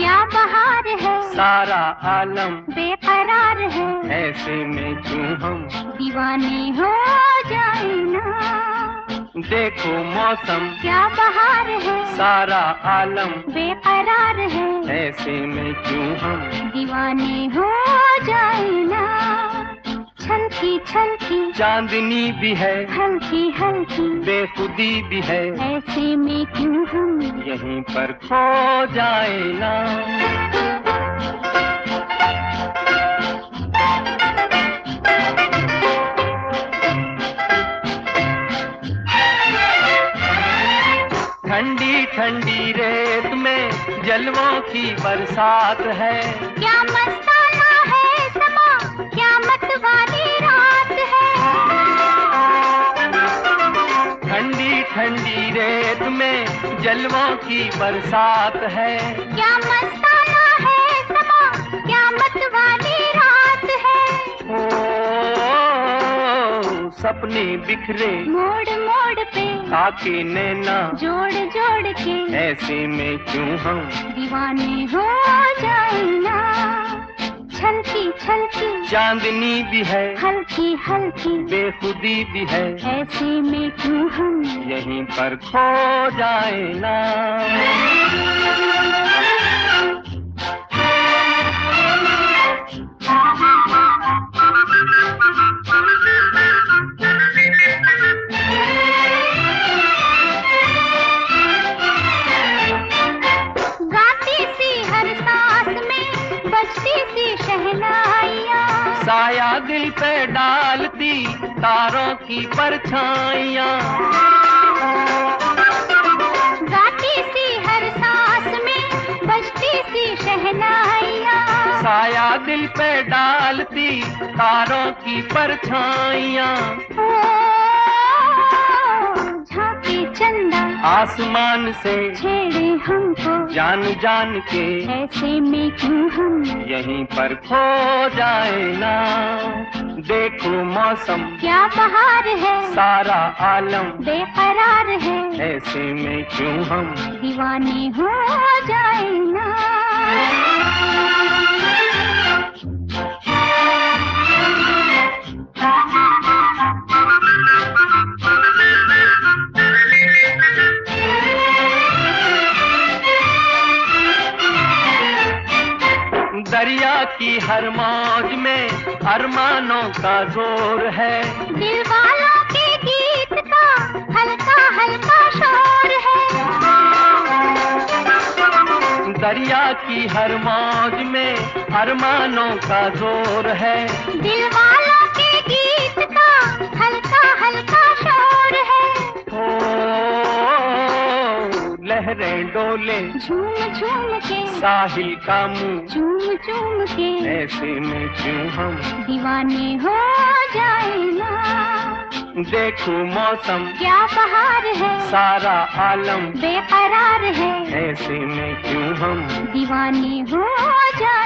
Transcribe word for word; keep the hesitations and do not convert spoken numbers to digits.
क्या बहार है, सारा आलम बेकरार है, ऐसे में क्यों हम दीवाने हो जाए ना। देखो मौसम क्या बहार है, सारा आलम बेकरार है, ऐसे में क्यों हम दीवाने हो जाए ना। छलकी छलकी चांदनी भी है, हल्की हल्की बेखुदी भी है, ऐसे में क्यों हम यहीं पर खो जाए ना। ठंडी ठंडी रेत में जलवों की बरसात है, क्या मस्ताना है समा, क्या मतवाली रात है। ठंडी ठंडी रेत में जलवों की बरसात है, क्या मस्ताना है समा, क्या मतवाली रात है। ओ सपने बिखरे मोड़ मोड़ पे ताके नैना जोड़ जोड़ के, ऐसे में क्यों हम दीवाने हो जाए ना। छलकी छलकी चांदनी भी है, हल्की हल्की बेखुदी भी है, ऐसे में क्यों हम यहीं पर खो जाए ना। गाती सी हर सांस में बजती सी शहनाइयाँ, साया दिल पे डालती तारों की परछाइयाँ। गाती सी हर सांस में बजती सी शहनाइयाँ, साया दिल पे डालती तारों की परछाइयाँ। ओ झांकी चंदा आसमान से छेड़े हमको, जान जान के ऐसे में क्यों हम यहीं पर खो जाए ना। देखो मौसम क्या बहार है, सारा आलम बेकरार है, ऐसे में क्यों हम दीवाने हो जाए ना। दरिया की हर मौज में अरमानों का जोर है, दिल वालों के गीत का हल्का हल्का शोर है। दरिया की हर मौज में अरमानों का जोर है, दिल वालों के गीत का हल्का हल्का शोर है। ओ लहरें डोले झूम झूम के साहिल का मुंह, झूम झूम के ऐसे में क्यों हम दीवाने हो जाए ना। देखो मौसम क्या बहार है, सारा आलम बेकरार है, ऐसे में क्यों हम दीवाने हो जाए